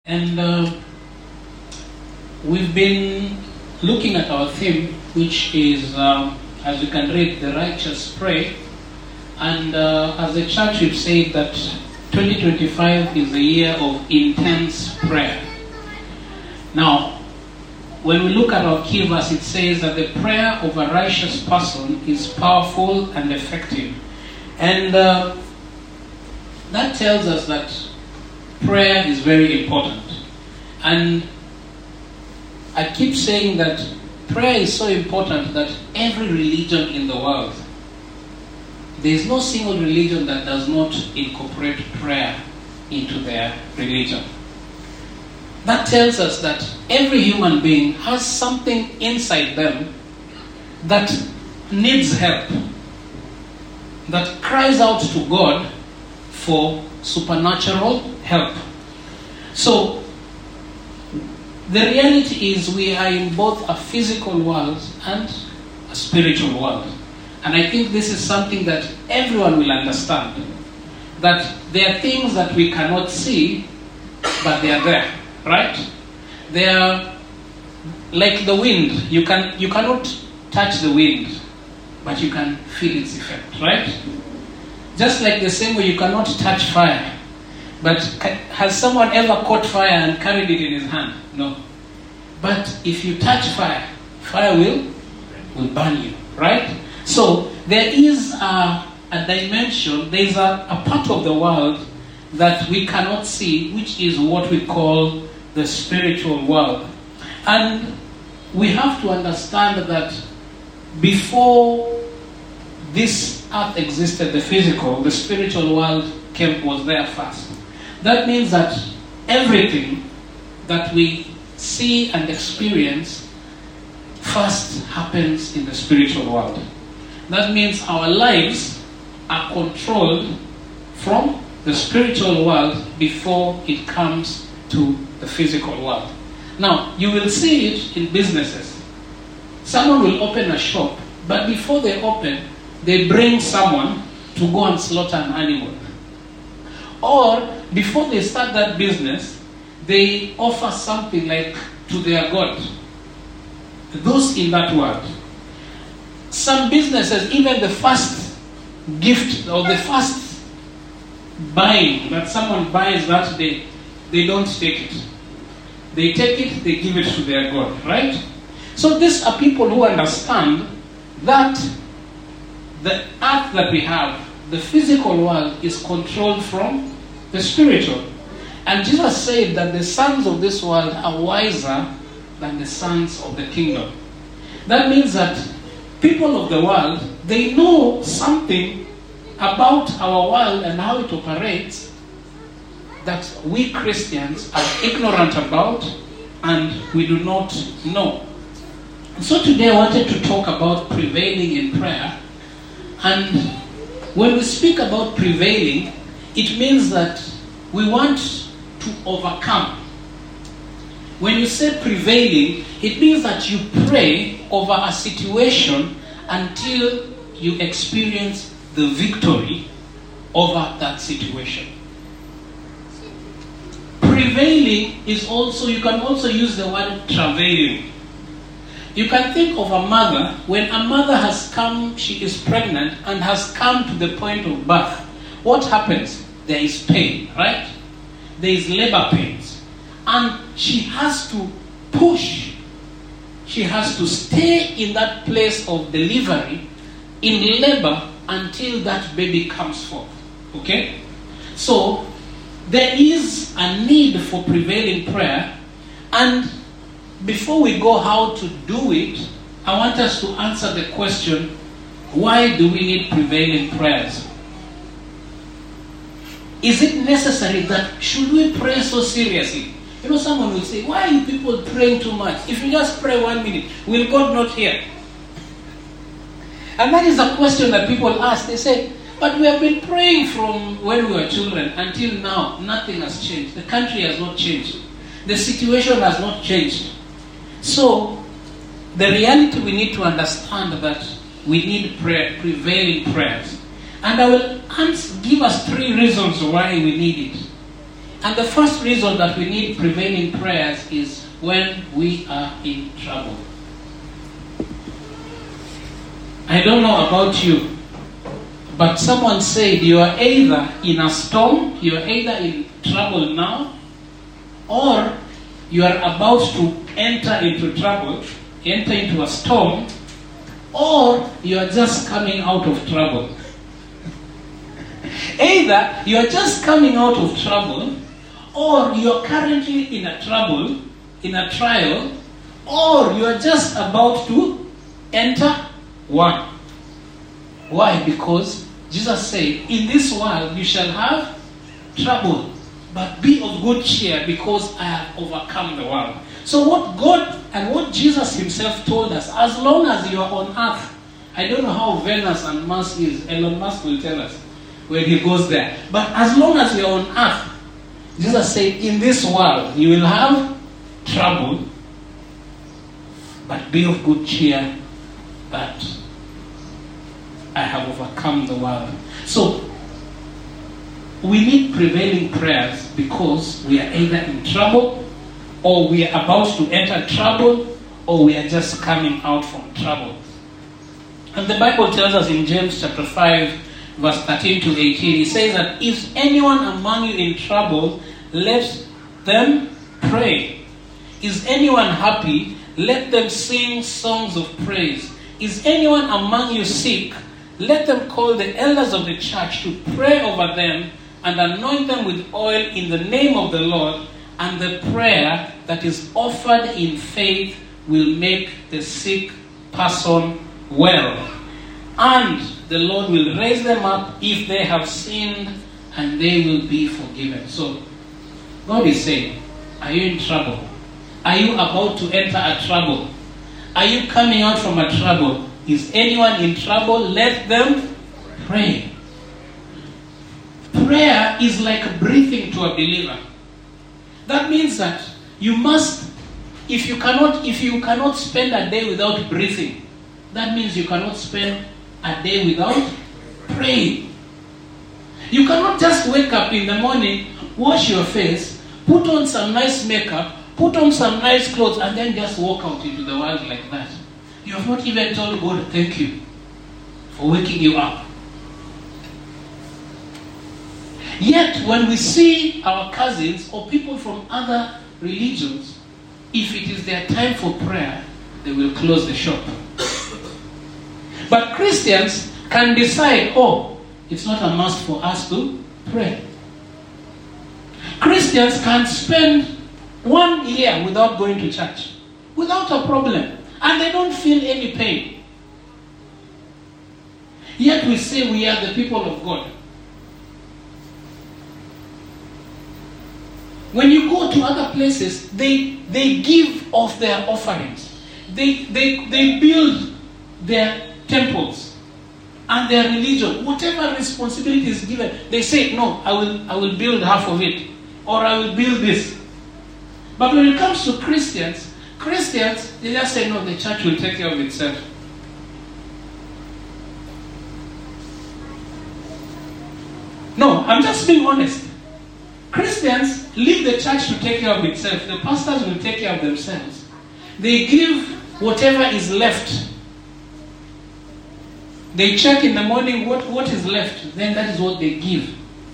And we've been looking at our theme, which is, as you can read, the righteous pray. And as a church, we've said that 2025 is a year of intense prayer. Now, when we look at our key verse, it says that the prayer of a righteous person is powerful and effective. And that tells us that prayer is very important. And I keep saying that prayer is so important that every religion in the world, there is no single religion that does not incorporate prayer into their religion. That tells us that every human being has something inside them that needs help, that cries out to God for supernatural help. So, the reality is we are in both a physical world and a spiritual world. And I think this is something that everyone will understand. That there are things that we cannot see, but they are there, right? They are like the wind. You cannot touch the wind, but you can feel its effect, right? Just like the same way you cannot touch fire. But has someone ever caught fire and carried it in his hand? No. But if you touch fire, fire will burn you, right? So there is a dimension, there is a part of the world that we cannot see, which is what we call the spiritual world. And we have to understand that before this earth existed, the physical, the spiritual world was there first. That means that everything that we see and experience first happens in the spiritual world. That means our lives are controlled from the spiritual world before it comes to the physical world. Now, you will see it in businesses. Someone will open a shop, but before they open, they bring someone to go and slaughter an animal. Or, before they start that business, they offer something like to their God. Those in that world. Some businesses, even the first gift or the first buying that someone buys that day, they don't take it. They take it, they give it to their God, right? So these are people who understand that the earth that we have, the physical world, is controlled from the spiritual. And Jesus said that the sons of this world are wiser than the sons of the kingdom. That means that people of the world, they know something about our world and how it operates that we Christians are ignorant about and we do not know. So today I wanted to talk about prevailing in prayer. And when we speak about prevailing, it means that we want to overcome. When you say prevailing, it means that you pray over a situation until you experience the victory over that situation. Prevailing is also, you can also use the word travailing. You can think of a mother, when a mother has come, she is pregnant and has come to the point of birth. What happens? There is pain, right? There is labor pains. And she has to push. She has to stay in that place of delivery, in labor, until that baby comes forth. Okay? So, there is a need for prevailing prayer. And before we go how to do it, I want us to answer the question, why do we need prevailing prayers? Is it necessary that, should we pray so seriously? You know, someone will say, why are you people praying too much? If you just pray 1 minute, will God not hear? And that is a question that people ask. They say, but we have been praying from when we were children until now. Nothing has changed. The country has not changed. The situation has not changed. So, the reality we need to understand that we need prevailing prayers. And I will give us 3 reasons why we need it. And the first reason that we need prevailing prayers is when we are in trouble. I don't know about you, but someone said you are either in a storm, you are either in trouble now, or you are about to enter into trouble, enter into a storm, or you are just coming out of trouble. Either you are just coming out of trouble, or you are currently in a trouble, in a trial, or you are just about to enter one. Why? Because Jesus said, in this world you shall have trouble, but be of good cheer because I have overcome the world. So what God and what Jesus himself told us, as long as you are on earth, I don't know how Venus and Mars is, Elon Musk will tell us when he goes there. But as long as you are on earth, Jesus said, in this world you will have trouble, but be of good cheer that I have overcome the world. So, we need prevailing prayers because we are either in trouble, or we are about to enter trouble, or we are just coming out from trouble. And the Bible tells us in James chapter 5, verse 13 to 18, it says that if anyone among you in trouble, let them pray. Is anyone happy? Let them sing songs of praise. Is anyone among you sick? Let them call the elders of the church to pray over them and anoint them with oil in the name of the Lord, and the prayer that is offered in faith will make the sick person well. And the Lord will raise them up if they have sinned, and they will be forgiven. So, God is saying, are you in trouble? Are you about to enter a trouble? Are you coming out from a trouble? Is anyone in trouble? Let them pray. Prayer is like breathing to a believer. That means that you must, if you cannot spend a day without breathing, that means you cannot spend a day without praying. You cannot just wake up in the morning, wash your face, put on some nice makeup, put on some nice clothes, and then just walk out into the world like that. You have not even told God, thank you for waking you up. Yet, when we see our cousins or people from other religions, if it is their time for prayer, they will close the shop. But Christians can decide, oh, it's not a must for us to pray. Christians can spend 1 year without going to church, without a problem, and they don't feel any pain. Yet we say we are the people of God. When you go to other places, they give of their offerings. They build their temples and their religion. Whatever responsibility is given, they say, no, I will build half of it, or I will build this. But when it comes to Christians, they just say, no, the church will take care of itself. No, I'm just being honest. Christians leave the church to take care of itself. The pastors will take care of themselves. They give whatever is left. They check in the morning what is left. Then that is what they give.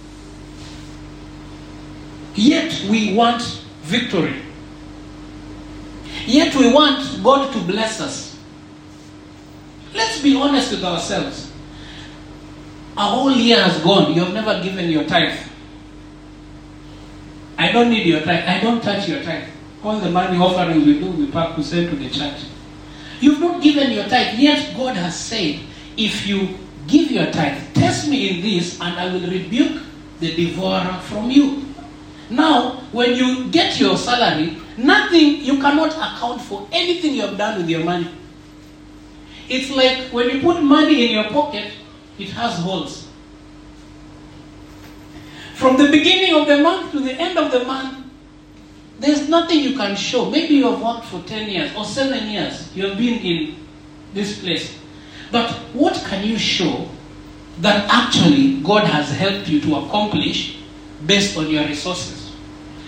Yet we want victory. Yet we want God to bless us. Let's be honest with ourselves. A whole year has gone. You have never given your tithe. I don't need your tithe. I don't touch your tithe. All the money offerings we do, we send to the church. You've not given your tithe. Yet God has said, if you give your tithe, test me in this, and I will rebuke the devourer from you. Now, when you get your salary, nothing, you cannot account for anything you have done with your money. It's like when you put money in your pocket, it has holes. From the beginning of the month to the end of the month, there's nothing you can show. Maybe you have worked for 10 years or 7 years. You have been in this place. But what can you show that actually God has helped you to accomplish based on your resources?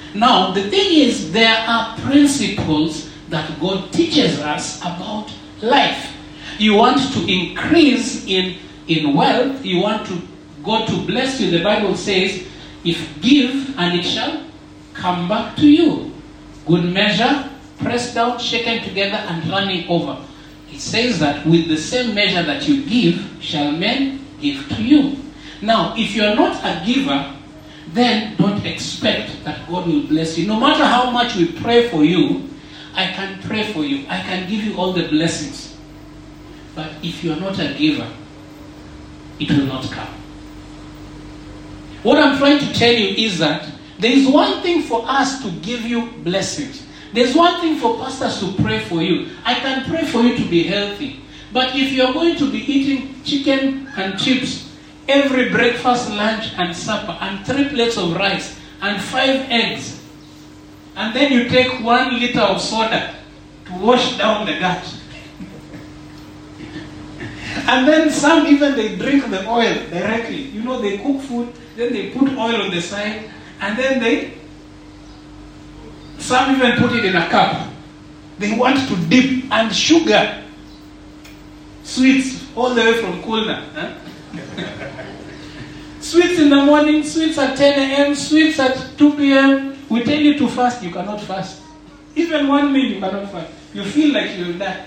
Now, the thing is, there are principles that God teaches us about life. You want to increase in wealth, you want to God to bless you. The Bible says, if give and it shall come back to you. Good measure, pressed down, shaken together, and running over. It says that with the same measure that you give, shall men give to you. Now, if you are not a giver, then don't expect that God will bless you. No matter how much we pray for you, I can pray for you. I can give you all the blessings. But if you are not a giver, it will not come. What I'm trying to tell you is that there is one thing for us to give you blessings. There's one thing for pastors to pray for you. I can pray for you to be healthy. But if you're going to be eating chicken and chips every breakfast, lunch, and supper, and 3 plates of rice, and 5 eggs, and then you take 1 liter of soda to wash down the gut, and then some even they drink the oil directly. You know, they cook food, then they put oil on the side, and then some even put it in a cup. They want to dip, and sugar, sweets all the way from Kulna. Huh? Sweets in the morning, sweets at 10 a.m., sweets at 2 p.m. We tell you to fast, you cannot fast. Even 1 meal, you cannot fast. You feel like you will die.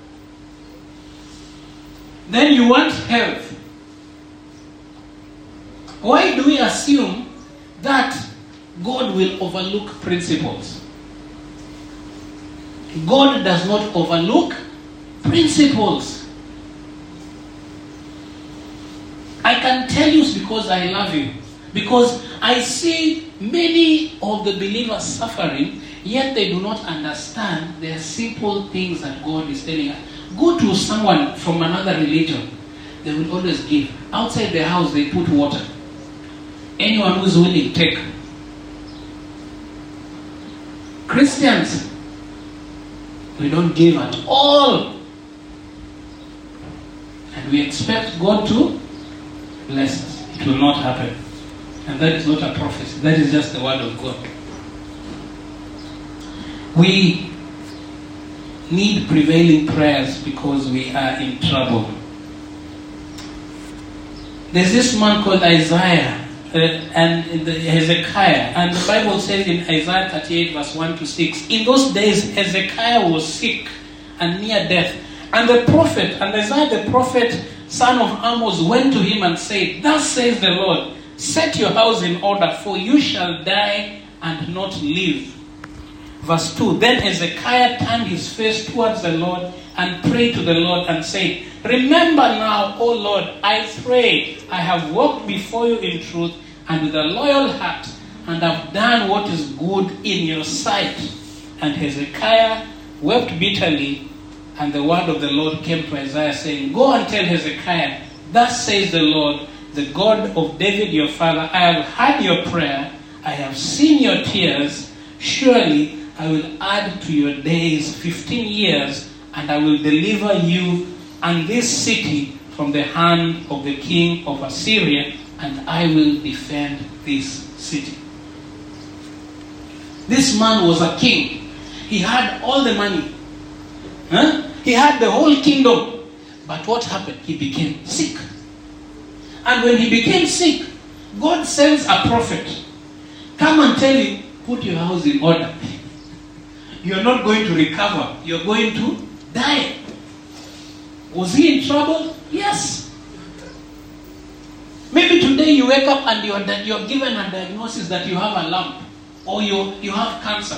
Then you want health. Why do we assume that God will overlook principles? God does not overlook principles. I can tell you because I love you. Because I see many of the believers suffering, yet they do not understand the simple things that God is telling us. Go to someone from another religion, they will always give. Outside the house, they put water. Anyone who is willing, take. Christians, we don't give at all. And we expect God to bless us. It will not happen. And that is not a prophecy. That is just the word of God. We need prevailing prayers because we are in trouble. There's this man called Isaiah and Hezekiah, and the Bible says in Isaiah 38 verse 1 to 6, in those days Hezekiah was sick and near death, and the prophet, and Isaiah the prophet, son of Amos, went to him and said, thus says the Lord, set your house in order, for you shall die and not live. Verse 2, then Hezekiah turned his face towards the Lord and prayed to the Lord and said, remember now, O Lord, I pray, I have walked before you in truth and with a loyal heart, and have done what is good in your sight. And Hezekiah wept bitterly, and the word of the Lord came to Isaiah, saying, go and tell Hezekiah, thus says the Lord, the God of David your father, I have heard your prayer, I have seen your tears, surely I will add to your days 15 years, and I will deliver you and this city from the hand of the king of Assyria, and I will defend this city. This man was a king. He had all the money. He had the whole kingdom. But what happened? He became sick. And when he became sick, God sends a prophet. Come and tell him, put your house in order. You're not going to recover. You're going to die. Was he in trouble? Yes. Maybe today you wake up and you're given a diagnosis that you have a lump or you have cancer.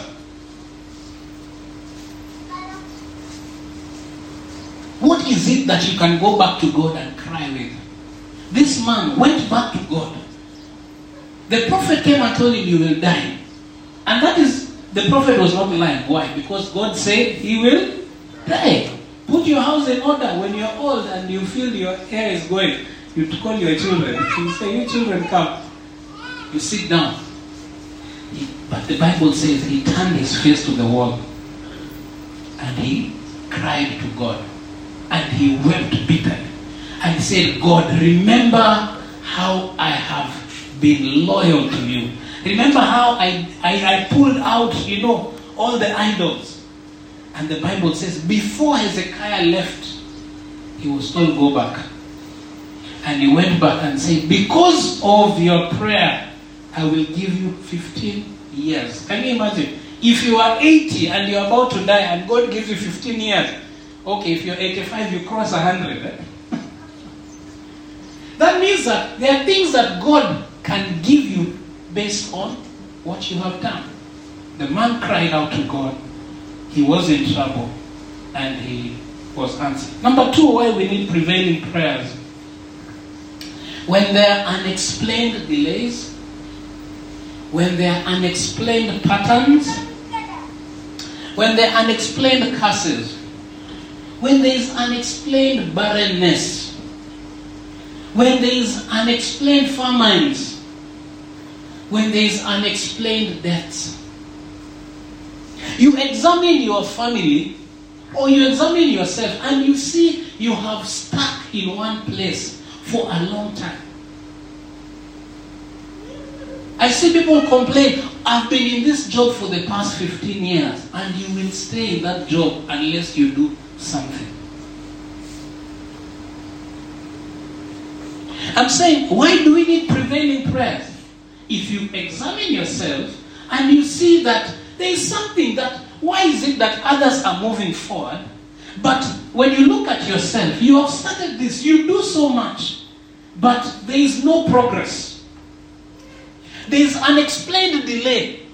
What is it that you can go back to God and cry with? This man went back to God. The prophet came and told him you will die. And that is, the prophet was not lying. Why? Because God said he will die. Put your house in order. When you're old and you feel your hair is going, you call your children. You say, you children come. You sit down. But the Bible says he turned his face to the wall. And he cried to God. And he wept bitterly. And said, God, remember how I have been loyal to you. Remember how I pulled out, all the idols. And the Bible says, before Hezekiah left, he was told, go back. And he went back and said, because of your prayer, I will give you 15 years. Can you imagine? If you are 80 and you're about to die and God gives you 15 years, okay, if you're 85, you cross 100. Eh? That means that there are things that God can give you based on what you have done. The man cried out to God. He was in trouble and he was answered. Number 2, why we need prevailing prayers. When there are unexplained delays, when there are unexplained patterns, when there are unexplained curses, when there is unexplained barrenness, when there is unexplained famines, when there is unexplained deaths. You examine your family or you examine yourself and you see you have stuck in one place for a long time. I see people complain, I've been in this job for the past 15 years, and you will stay in that job unless you do something. I'm saying, why do we need prevailing prayers? If you examine yourself and you see that there is something that, why is it that others are moving forward, but when you look at yourself, you have started this, you do so much, but there is no progress. There is unexplained delay.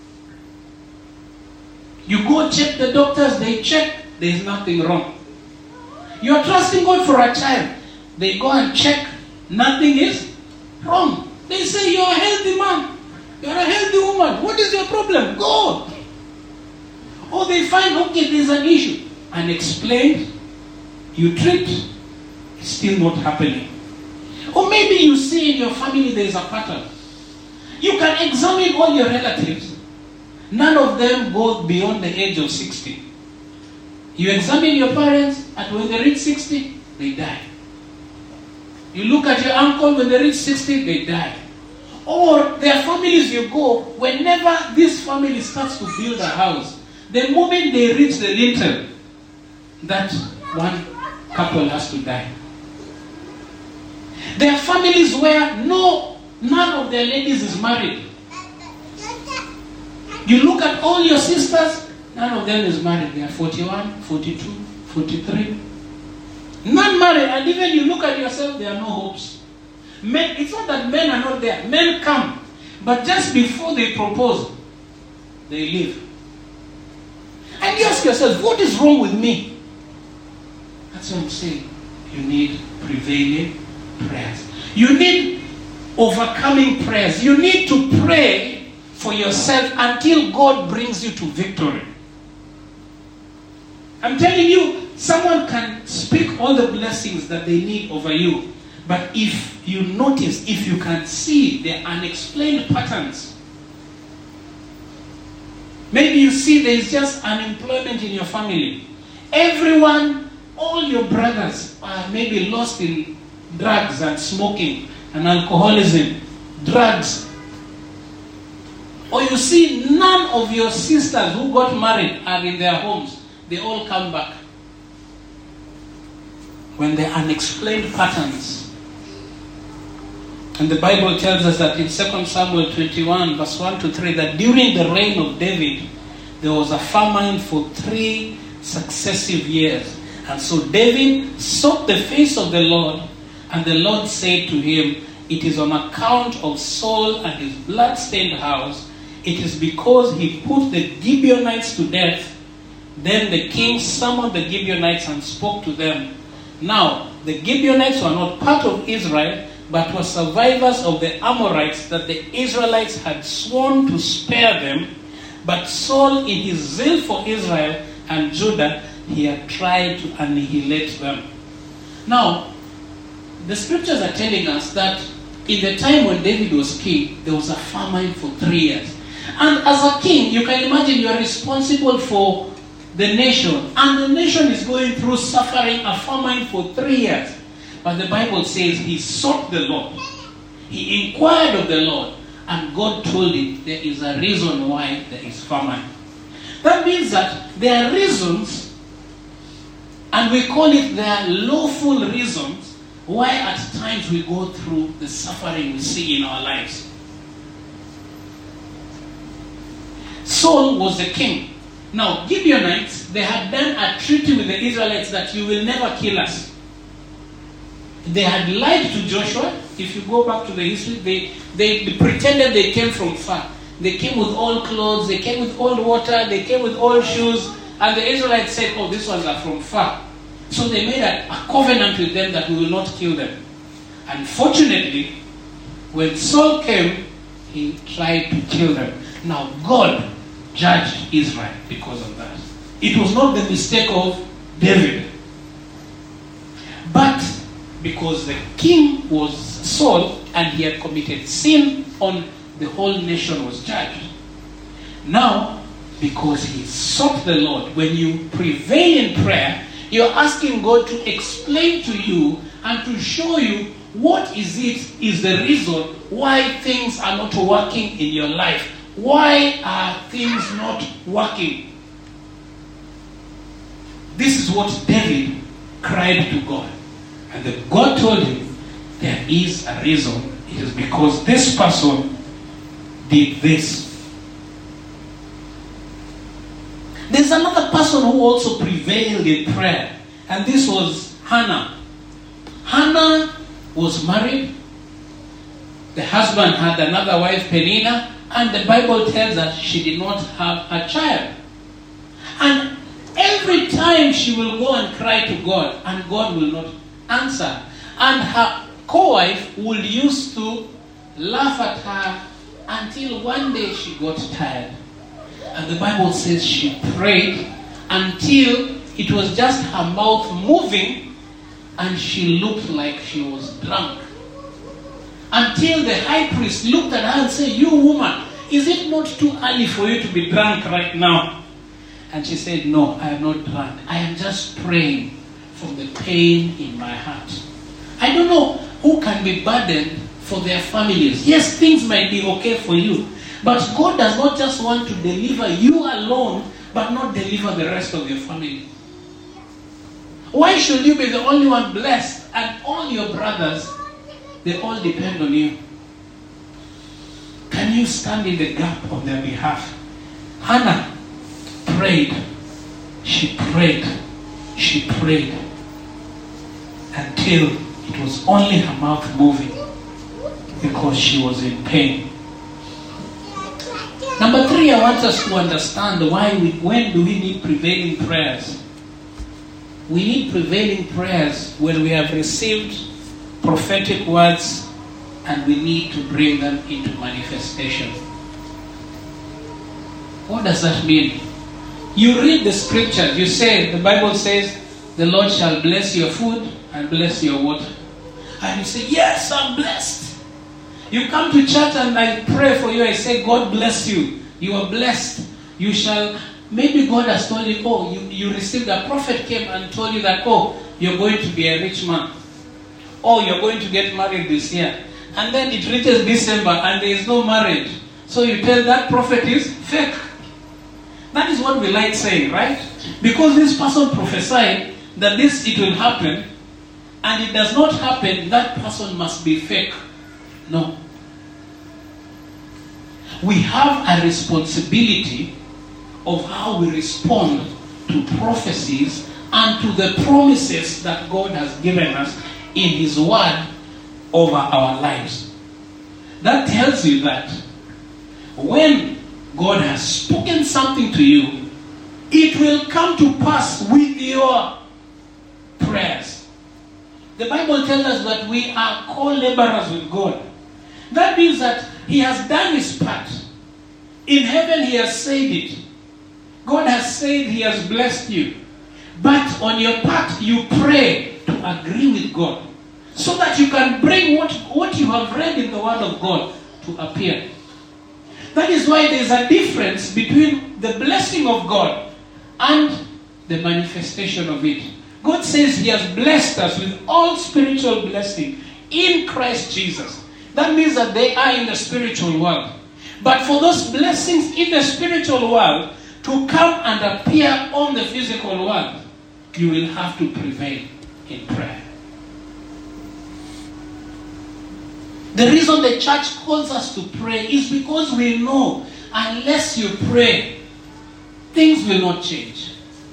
You go check the doctors, they check, there is nothing wrong. You are trusting God for a child, they go and check, nothing is wrong. They say you are a healthy man, you are a healthy woman, what is your problem? Go. Or they find, okay, there is an issue, unexplained, you treat, it's still not happening. Or maybe you see in your family there is a pattern. You can examine all your relatives. None of them go beyond the age of 60. You examine your parents, and when they reach 60, they die. You look at your uncle, when they reach 60, they die. Or there are families you go, whenever this family starts to build a house, the moment they reach the lintel, that one couple has to die. There are families where none of their ladies is married. You look at all your sisters, none of them is married. They are 41, 42, 43. None married, and even you look at yourself, there are no hopes. Men, it's not that men are not there. Men come, but just before they propose, they leave. And you ask yourself, what is wrong with me? That's what I'm saying. You need prevailing prayers. You need overcoming prayers. You need to pray for yourself until God brings you to victory. I'm telling you, someone can speak all the blessings that they need over you. But if you notice, if you can see the unexplained patterns, maybe you see there is just unemployment in your family. Everyone, all your brothers are maybe lost in drugs and smoking and alcoholism, drugs. Or you see none of your sisters who got married are in their homes. They all come back. When there are unexplained patterns. And the Bible tells us that in 2 Samuel 21 verse 1 to 3 that during the reign of David there was a famine for 3 successive years. And so David sought the face of the Lord, and the Lord said to him, it is on account of Saul and his blood-stained house. It is because he put the Gibeonites to death. Then the king summoned the Gibeonites and spoke to them. Now, the Gibeonites were not part of Israel, but were survivors of the Amorites that the Israelites had sworn to spare them. But Saul, in his zeal for Israel and Judah, he had tried to annihilate them. Now, the scriptures are telling us that in the time when David was king, there was a famine for 3 years. And as a king, you can imagine you are responsible for the nation. And the nation is going through suffering a famine for 3 years. But the Bible says he sought the Lord. He inquired of the Lord. and God told him there is a reason why there is famine. That means that there are reasons, and we call it their lawful reasons, why at times we go through the suffering we see in our lives. Saul was the king. Now, Gibeonites, they had done a treaty with the Israelites that you will never kill us. They had lied to Joshua. If you go back to the history, they pretended they came from far. They came with old clothes, they came with old water, they came with old shoes, and the Israelites said, oh, these ones are from far. So they made a covenant with them that we will not kill them. Unfortunately, when Saul came, he tried to kill them. Now, God judged Israel because of that. It was not the mistake of David. But because the king was Saul and he had committed sin, on the whole nation was judged. Now, because he sought the Lord, when you prevail in prayer, you're asking God to explain to you and to show you what is the reason why things are not working in your life. Why are things not working? This is what David cried to God. And then God told him, there is a reason. It is because this person did this. There's another person who also prevailed in prayer. And this was Hannah. Hannah was married. The husband had another wife, Peninnah. And the Bible tells us she did not have a child. And every time she will go and cry to God, and God will not answer. And her co-wife would used to laugh at her until one day she got tired. And the Bible says she prayed until it was just her mouth moving and she looked like she was drunk. Until the high priest looked at her and said, you woman, is it not too early for you to be drunk right now? And she said, no, I am not drunk. I am just praying from the pain in my heart. I don't know who can be burdened for their families. Yes, things might be okay for you. But God does not just want to deliver you alone, but not deliver the rest of your family. Why should you be the only one blessed and all your brothers, they all depend on you? Can you stand in the gap on their behalf? Hannah prayed. She prayed. She prayed. Until it was only her mouth moving because she was in pain. Number 3, I want us to understand when do we need prevailing prayers? We need prevailing prayers when we have received prophetic words and we need to bring them into manifestation. What does that mean? You read the scriptures, you say, the Bible says, the Lord shall bless your food and bless your water. And you say, yes, I'm blessed. You come to church and I pray for you, I say, God bless you. You are blessed. You shall, maybe God has told you, oh, you received, a prophet came and told you that, oh, you're going to be a rich man. Oh, you're going to get married this year. And then it reaches December and there is no marriage. So you tell that prophet is fake. That is what we like saying, right? Because this person prophesied that it will happen, and it does not happen, that person must be fake. No. We have a responsibility of how we respond to prophecies and to the promises that God has given us in His Word over our lives. That tells you that when God has spoken something to you, it will come to pass with your prayers. The Bible tells us that we are co-laborers with God. That means that He has done His part. In heaven He has said it. God has said He has blessed you. But on your part, you pray to agree with God, so that you can bring what you have read in the Word of God to appear. That is why there is a difference between the blessing of God and the manifestation of it. God says He has blessed us with all spiritual blessing in Christ Jesus. That means that they are in the spiritual world. But for those blessings in the spiritual world to come and appear on the physical world, you will have to prevail in prayer. The reason the church calls us to pray is because we know unless you pray, things will not change.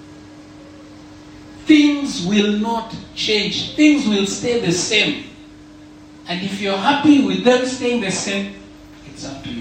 Things will not change. Things will stay the same. And if you're happy with them staying the same, it's up to you.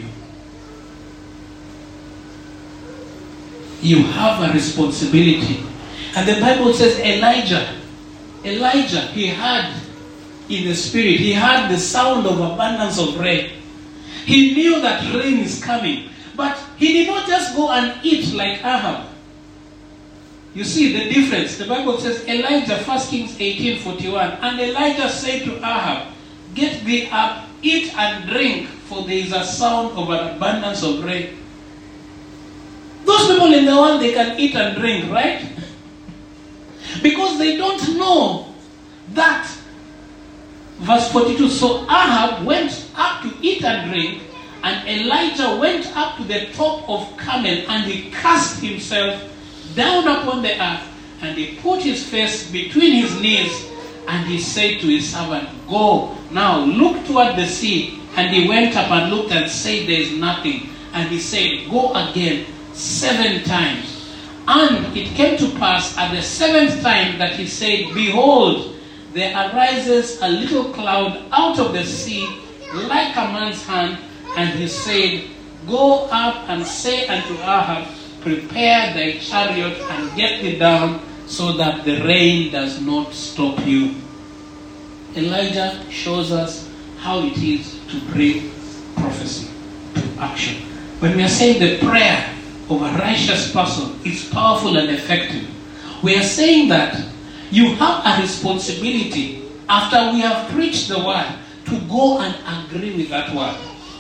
You have a responsibility. And the Bible says Elijah, he heard in the spirit, he heard the sound of abundance of rain. He knew that rain is coming. But he did not just go and eat like Ahab. You see the difference. The Bible says Elijah, 1 Kings 18:41, and Elijah said to Ahab, get thee up, eat and drink, for there is a sound of an abundance of rain. Those people in the world, they can eat and drink, right? Because they don't know that. Verse 42, so Ahab went up to eat and drink, and Elijah went up to the top of Carmel, and he cast himself down upon the earth, and he put his face between his knees, and he said to his servant, go, now look toward the sea. And he went up and looked and said, there is nothing. And he said, go again 7 times. And it came to pass at the 7th time that he said, behold, there arises a little cloud out of the sea like a man's hand. And he said, go up and say unto Ahab, prepare thy chariot and get thee down, so that the rain does not stop you. Elijah shows us how it is to bring prophecy to action. When we are saying the prayer of a righteous person is powerful and effective, we are saying that you have a responsibility after we have preached the word to go and agree with that word.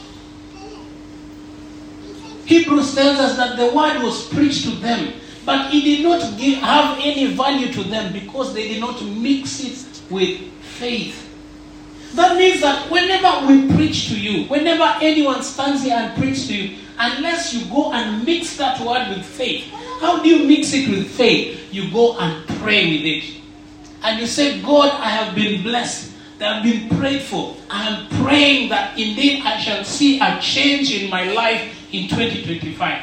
Hebrews tells us that the word was preached to them, but it did not have any value to them because they did not mix it with faith. That means that whenever we preach to you, whenever anyone stands here and preaches to you, unless you go and mix that word with faith. How do you mix it with faith? You go and pray with it. And you say, God, I have been blessed. I have been prayed for. I am praying that indeed I shall see a change in my life in 2025.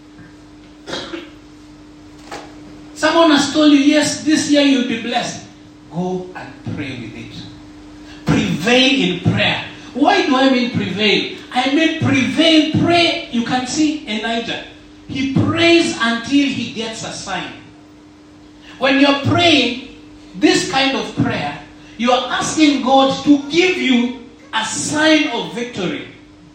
Someone has told you, yes, this year you'll be blessed. Go and pray with it. Prevail in prayer. Why do I mean prevail? I mean prevail, pray. You can see Elijah. He prays until he gets a sign. When you're praying this kind of prayer, you are asking God to give you a sign of victory.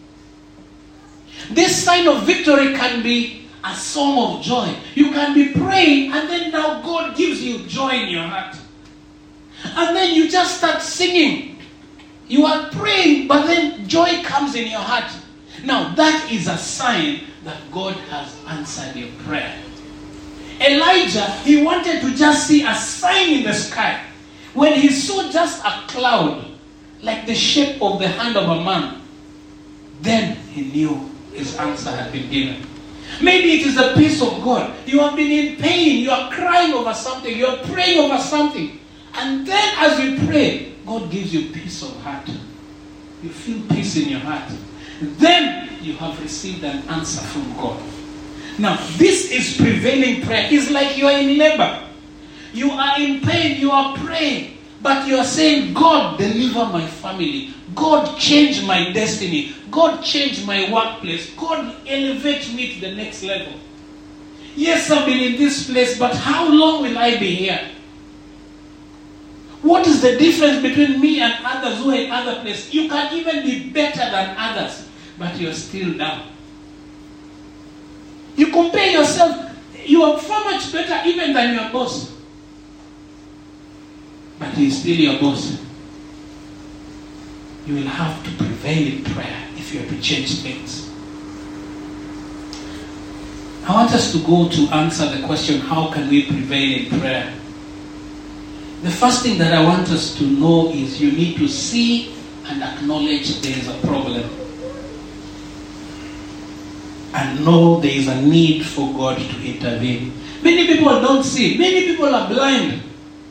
This sign of victory can be a song of joy. You can be praying and then now God gives you joy in your heart. And then you just start singing. You are praying, but then joy comes in your heart. Now that is a sign that God has answered your prayer. Elijah, he wanted to just see a sign in the sky. When he saw just a cloud, like the shape of the hand of a man, then he knew his answer had been given. Maybe it is the peace of God. You have been in pain. You are crying over something. You are praying over something. And then as you pray, God gives you peace of heart. You feel peace in your heart. Then you have received an answer from God. Now, this is prevailing prayer. It's like you are in labor. You are in pain. You are praying. But you are saying, God, deliver my family. God, change my destiny. God, change my workplace. God, elevate me to the next level. Yes, I've been in this place, but how long will I be here? What is the difference between me and others who are in other places? You can even be better than others, but you're still down. You compare yourself, you are far much better even than your boss. But he's still your boss. You will have to prevail in prayer if you have to change things. I want us to go to answer the question, how can we prevail in prayer? The first thing that I want us to know is you need to see and acknowledge there is a problem. And know there is a need for God to intervene. Many people don't see. Many people are blind.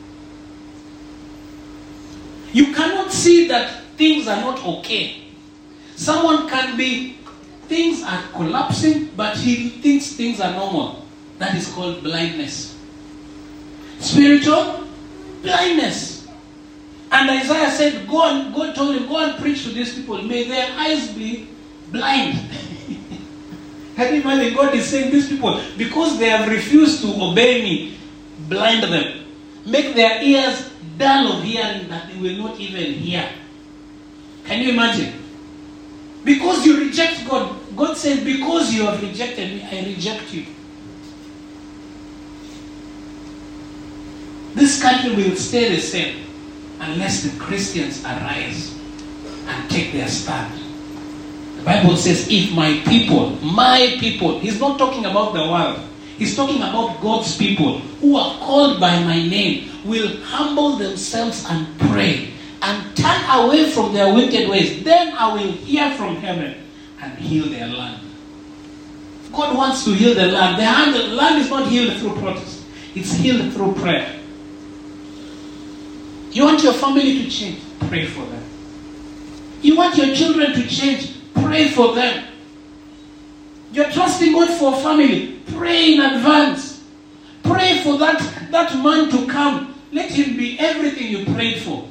You cannot see that things are not okay. Someone can be, things are collapsing, but he thinks things are normal. That is called blindness. Spiritual blindness. And Isaiah said, God told him, go and preach to these people. May their eyes be blind. Can you imagine? God is saying these people, because they have refused to obey me, blind them. Make their ears dull of hearing that they will not even hear. Can you imagine? Because you reject God. God said, because you have rejected me, I reject you. This country will stay the same unless the Christians arise and take their stand. The Bible says, if my people, he's not talking about the world. He's talking about God's people who are called by my name, will humble themselves and pray and turn away from their wicked ways. Then I will hear from heaven and heal their land. God wants to heal the land. The land is not healed through protest. It's healed through prayer. You want your family to change? Pray for them. You want your children to change? Pray for them. You're trusting God for a family. Pray in advance. Pray for that man to come. Let him be everything you prayed for.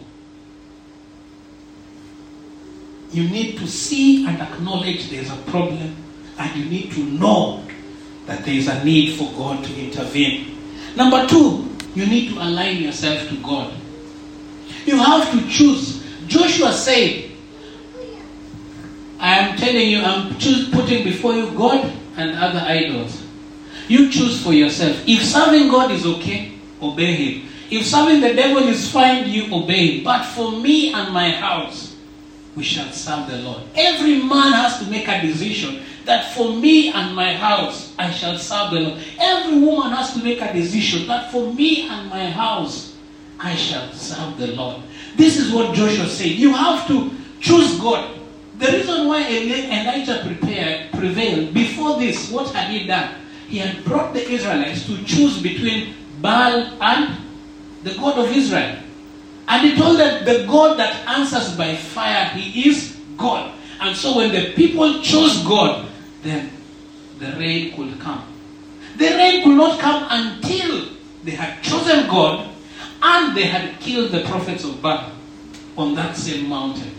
You need to see and acknowledge there's a problem, and you need to know that there is a need for God to intervene. Number 2, you need to align yourself to God. You have to choose. Joshua said, I am telling you, I'm putting before you God and other idols. You choose for yourself. If serving God is okay, obey him. If serving the devil is fine, you obey him. But for me and my house, we shall serve the Lord. Every man has to make a decision that for me and my house, I shall serve the Lord. Every woman has to make a decision that for me and my house, I shall serve the Lord. This is what Joshua said. You have to choose God. The reason why Elijah prevailed, before this, what had he done? He had brought the Israelites to choose between Baal and the God of Israel. And he told them, the God that answers by fire, he is God. And so when the people chose God, then the rain could come. The rain could not come until they had chosen God and they had killed the prophets of Baal on that same mountain.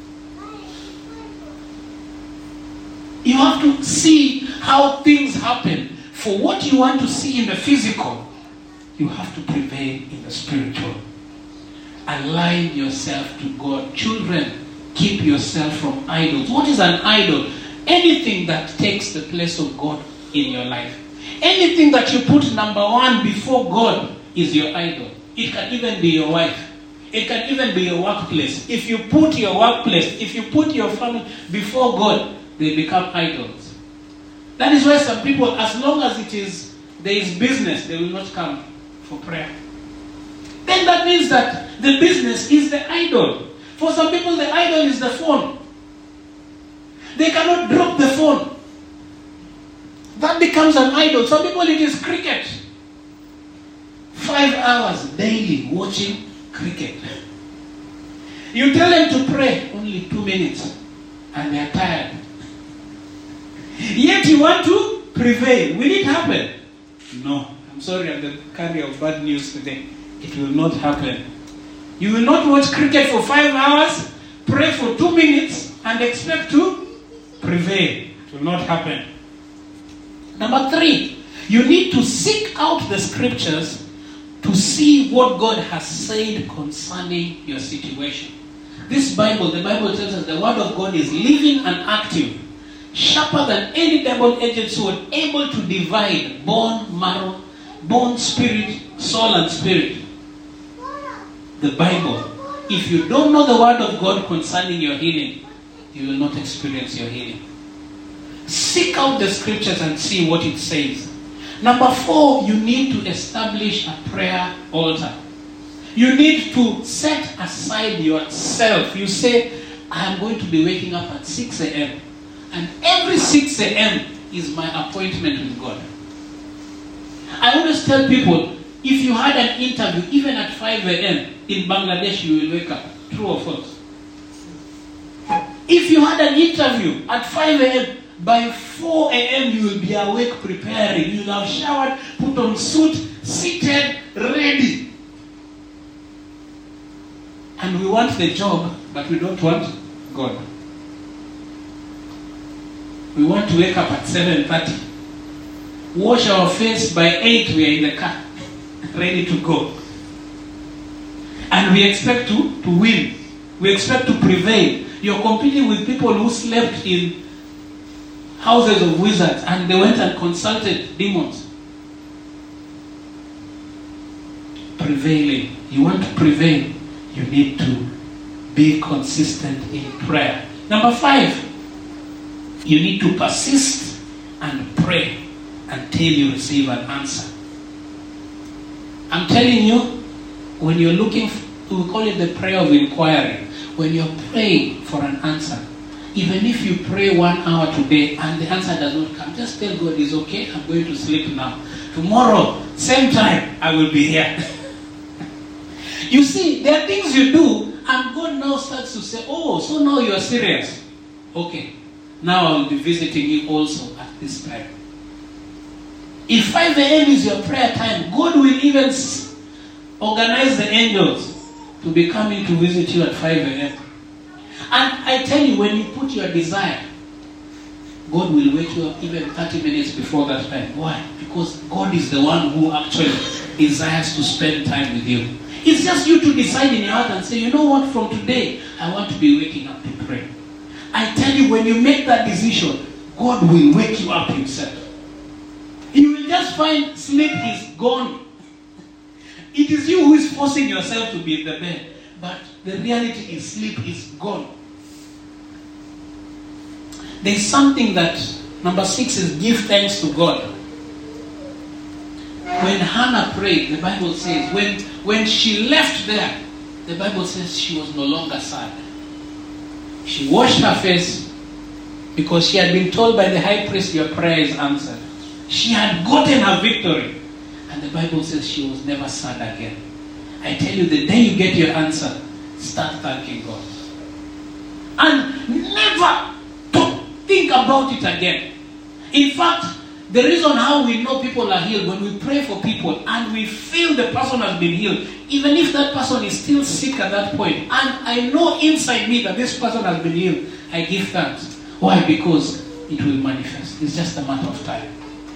You have to see how things happen. For what you want to see in the physical, you have to prevail in the spiritual. Align yourself to God. Children, keep yourself from idols. What is an idol? Anything that takes the place of God in your life. Anything that you put number 1 before God is your idol. It can even be your wife. It can even be your workplace. If you put your workplace, if you put your family before God, they become idols. That is why some people, as long as there is business, they will not come for prayer. Then that means that the business is the idol. For some people, the idol is the phone. They cannot drop the phone. That becomes an idol. Some people, it is cricket. 5 hours daily watching cricket. You tell them to pray, only 2 minutes, and they are tired. Yet you want to prevail. Will it happen? No. I'm sorry, I'm the carrier of bad news today. It will not happen. You will not watch cricket for 5 hours, pray for 2 minutes, and expect to prevail. It will not happen. Number 3, you need to seek out the scriptures to see what God has said concerning your situation. This Bible, the Bible tells us the word of God is living and active, sharper than any double-edged sword, able to divide bone, marrow, bone, spirit, soul, and spirit. The Bible. If you don't know the word of God concerning your healing, you will not experience your healing. Seek out the scriptures and see what it says. Number 4, you need to establish a prayer altar. You need to set aside yourself. You say, I am going to be waking up at 6 a.m. And every 6 a.m. is my appointment with God. I always tell people, if you had an interview, even at 5 a.m. in Bangladesh, you will wake up. True or false? If you had an interview at 5 a.m., by 4 a.m. you will be awake preparing. You will have showered, put on suit, seated, ready. And we want the job, but we don't want God. We want to wake up at 7:30. Wash our face by 8, we are in the car, ready to go. And we expect to win. We expect to prevail. You're competing with people who slept in houses of wizards and they went and consulted demons. Prevailing. You want to prevail, you need to be consistent in prayer. Number 5, you need to persist and pray until you receive an answer. I'm telling you, when you're looking, we call it the prayer of inquiry. When you're praying for an answer, even if you pray 1 hour today and the answer does not come, just tell God, it's okay, I'm going to sleep now. Tomorrow, same time, I will be here. You see, there are things you do, and God now starts to say, oh, so now you are serious. Okay, now I will be visiting you also at this time. If 5 a.m. is your prayer time, God will even organize the angels to be coming to visit you at 5 a.m. And I tell you, when you put your desire, God will wake you up even 30 minutes before that time. Why? Because God is the one who actually desires to spend time with you. It's just you to decide in your heart and say, you know what, from today, I want to be waking up to pray. I tell you, when you make that decision, God will wake you up himself. You will just find sleep is gone. It is you who is forcing yourself to be in the bed. But the reality is sleep is gone. There's something that, number 6 is give thanks to God. When Hannah prayed, the Bible says, when she left there, the Bible says she was no longer sad. She washed her face because she had been told by the high priest, your prayer is answered. She had gotten her victory. And the Bible says she was never sad again. I tell you, the day you get your answer, start thanking God. And never think about it again. In fact, the reason how we know people are healed, when we pray for people and we feel the person has been healed, even if that person is still sick at that point, and I know inside me that this person has been healed, I give thanks. Why? Because it will manifest. It's just a matter of time.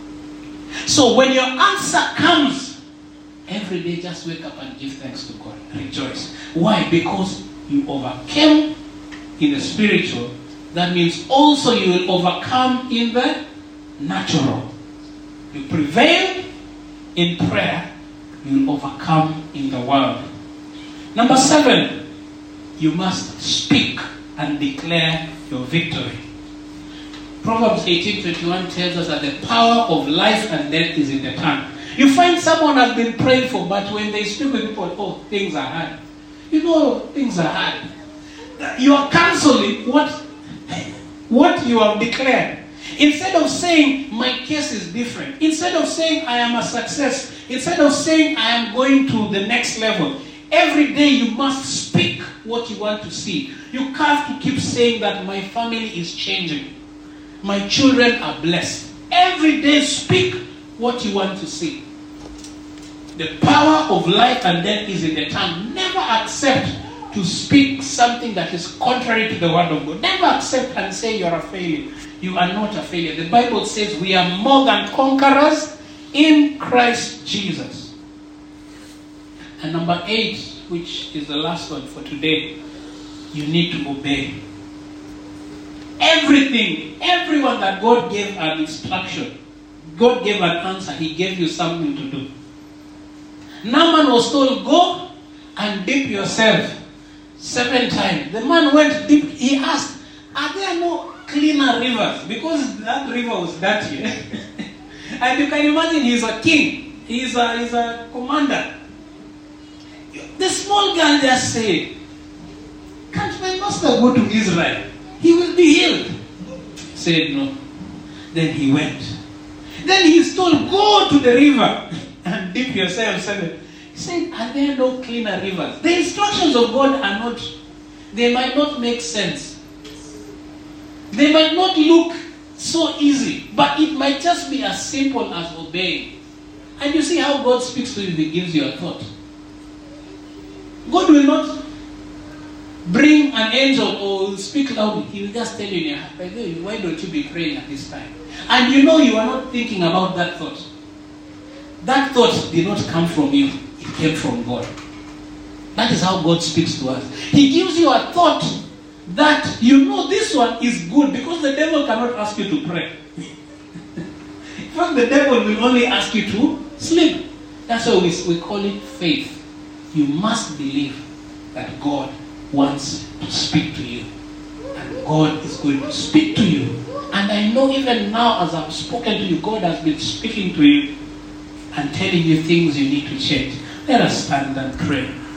So when your answer comes, every day just wake up and give thanks to God. Rejoice. Why? Because you overcame in the spiritual. That means also you will overcome in the natural. You prevail in prayer, you will overcome in the world. Number 7, you must speak and declare your victory. Proverbs 18:21 tells us that the power of life and death is in the tongue. You find someone has been prayed for, but when they speak with people, oh, things are hard. You know, things are hard. You are cancelling what you have declared. Instead of saying, my case is different. Instead of saying, I am a success. Instead of saying, I am going to the next level. Every day you must speak what you want to see. You can't to keep saying that my family is changing. My children are blessed. Every day speak what you want to see. The power of life and death is in the tongue. Never accept to speak something that is contrary to the word of God. Never accept and say you're a failure. You are not a failure. The Bible says we are more than conquerors in Christ Jesus. And number 8, which is the last one for today, you need to obey. Everyone that God gave an instruction, God gave an answer, he gave you something to do. Naaman was told, go and dip yourself 7 times. The man went deep. He asked, are there no cleaner rivers? Because that river was dirty. And you can imagine he's a king. He's a commander. The small girl just said, can't can't my master go to Israel? He will be healed. He said no. Then he went. Then he is told, go to the river and dip yourself 7. He said, are there no cleaner rivers? The instructions of God are not, they might not make sense. They might not look so easy, but it might just be as simple as obeying. And you see how God speaks to you, He gives you a thought. God will not bring an angel or speak loudly. He will just tell you in your heart, by the way, why don't you be praying at this time? And you know you are not thinking about that thought. That thought did not come from you. It came from God. That is how God speaks to us. He gives you a thought that you know this one is good, because the devil cannot ask you to pray. In fact, the devil will only ask you to sleep. That's why we call it faith. You must believe that God wants to speak to you. And God is going to speak to you. And I know even now as I've spoken to you, God has been speaking to you and telling you things you need to change. Let us stand and pray.